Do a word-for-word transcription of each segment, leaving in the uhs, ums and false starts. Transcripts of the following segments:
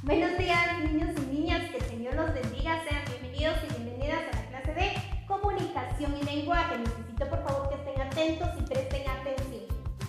Buenos días, niños y niñas, que el Señor los bendiga. Sean bienvenidos y bienvenidas a la clase de comunicación y lenguaje. Necesito por favor que estén atentos y presten atención.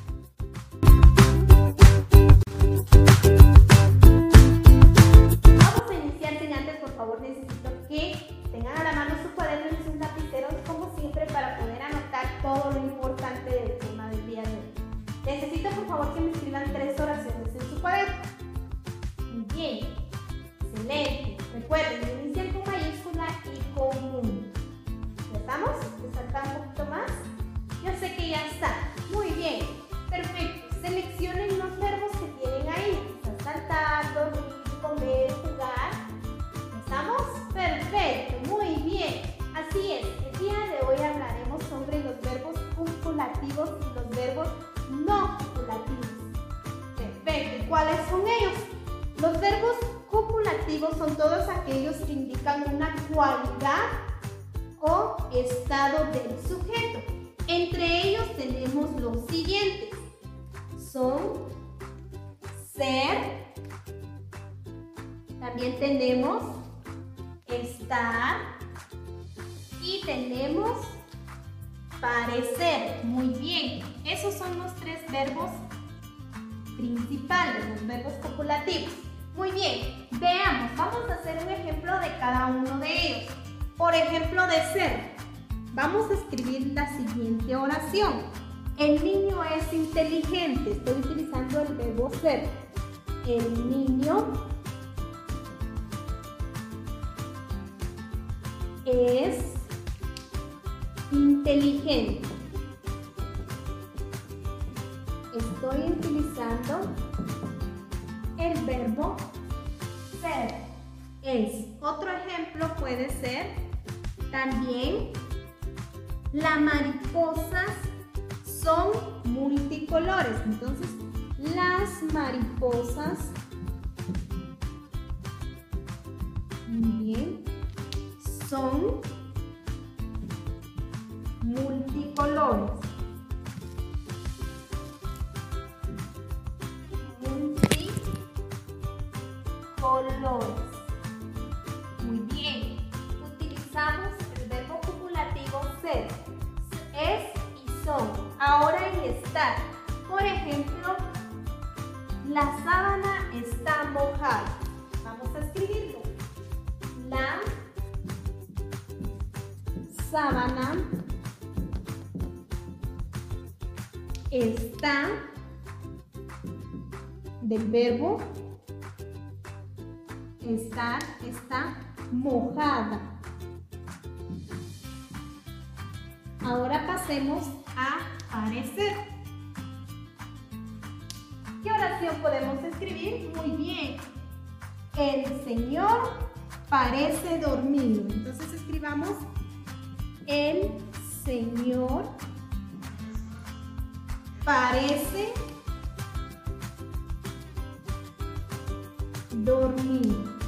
Vamos a iniciar sin antes, por favor, necesito que tengan a la mano su cuaderno y sus lapiceros, como siempre, para poder anotar todo lo importante del tema del día de hoy. Necesito por favor que me escriban tres oraciones en su cuaderno. Muy bien, excelente. Recuerden, iniciar con mayúscula y común. ¿Ya estamos? ¿Resaltar un poquito más? Yo sé que ya está. Muy bien, perfecto. Seleccionen los verbos que tienen ahí. Saltar, dormir, comer, jugar. ¿Ya estamos? Perfecto, muy bien. Así es, el día de hoy hablaremos sobre los verbos copulativos y los verbos no copulativos. Perfecto, ¿y cuáles son ellos? Los verbos copulativos son todos aquellos que indican una cualidad o estado del sujeto. Entre ellos tenemos los siguientes. Son ser, también tenemos estar y tenemos parecer. Muy bien, esos son los tres verbos principales, los verbos copulativos. Muy bien, veamos, vamos a hacer un ejemplo de cada uno de ellos. Por ejemplo, de ser, vamos a escribir la siguiente oración. El niño es inteligente. Estoy utilizando el verbo ser. El niño es inteligente. Estoy utilizando el verbo ser. Es. Otro ejemplo puede ser también: las mariposas son multicolores. Entonces, las mariposas, muy bien, son multicolores. Multicolores. Muy bien. Utilizamos el verbo copulativo ser. Es y son. Ahora el estar. Por ejemplo, la sábana está mojada. Vamos a escribirlo. La sábana está, del verbo estar, está mojada. Ahora pasemos a parecer. ¿Qué oración podemos escribir? Muy bien. El señor parece dormido. Entonces escribamos: el señor parece dormido.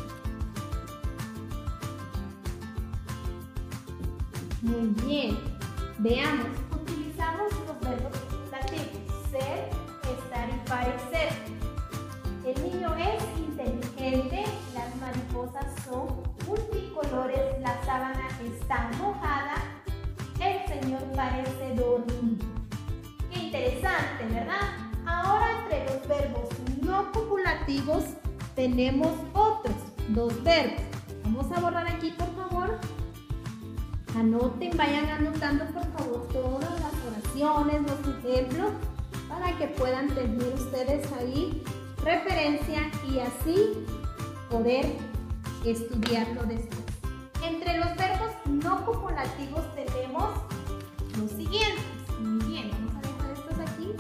Muy bien. Veamos, utilizamos los verbos copulativos: ser, estar y parecer. El niño es inteligente, las mariposas son multicolores, la sábana está mojada, el señor parece dormido. Qué interesante, ¿verdad? Ahora, entre los verbos no copulativos tenemos otros dos verbos. Vamos a borrar aquí, por favor. Anoten, vayan anotando por favor todas las oraciones, los ejemplos, para que puedan tener ustedes ahí referencia y así poder estudiarlo después. Entre los verbos no copulativos tenemos los siguientes. Muy bien, vamos a dejar estos aquí.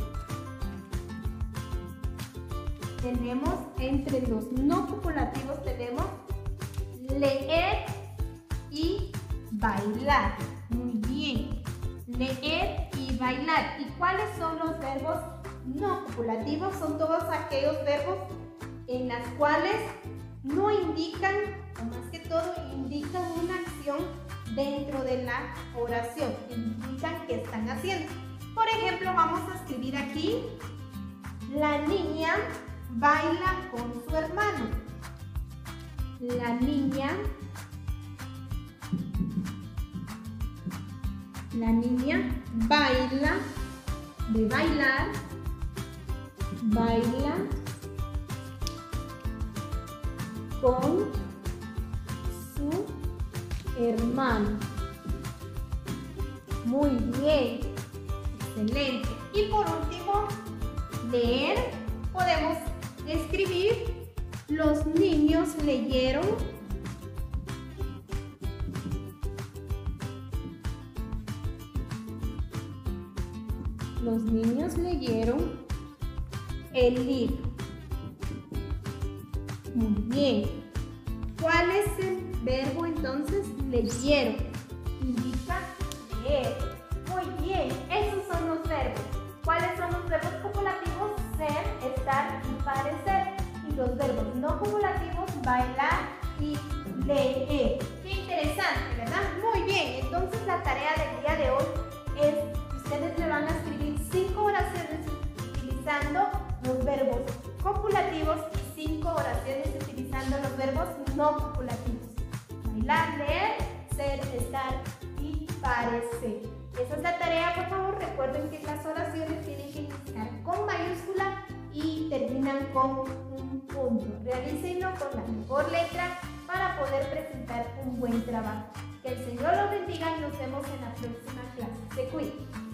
Tenemos, entre los no copulativos tenemos leer y bailar. Muy bien, leer y bailar. ¿Y cuáles son los verbos no copulativos? Son todos aquellos verbos en los cuales no indican, o más que todo, indican una acción dentro de la oración, indican qué están haciendo. Por ejemplo, vamos a escribir aquí: la niña baila con su hermano. La niña. La niña baila, de bailar, baila con su hermano. Muy bien, excelente. Y por último, leer. Podemos escribir: los niños leyeron. Los niños leyeron el libro. Muy bien. ¿Cuál es el verbo entonces? Leyeron. Indica leer. Muy bien. Esos son los verbos. ¿Cuáles son los verbos copulativos? Ser, estar y parecer. Y los verbos no copulativos: bailar y leer. Qué interesante, ¿verdad? Muy bien. Entonces la tarea del día de hoy es que ustedes me van a escribir cinco oraciones utilizando los verbos copulativos y cinco oraciones utilizando los verbos no copulativos: bailar, leer, ser, estar y parecer. Esa es la tarea. Por favor, recuerden que las oraciones tienen que iniciar con mayúscula y terminan con un punto. Realícenlo con la mejor letra para poder presentar un buen trabajo. Que el Señor los bendiga y nos vemos en la próxima clase. Se cuiden.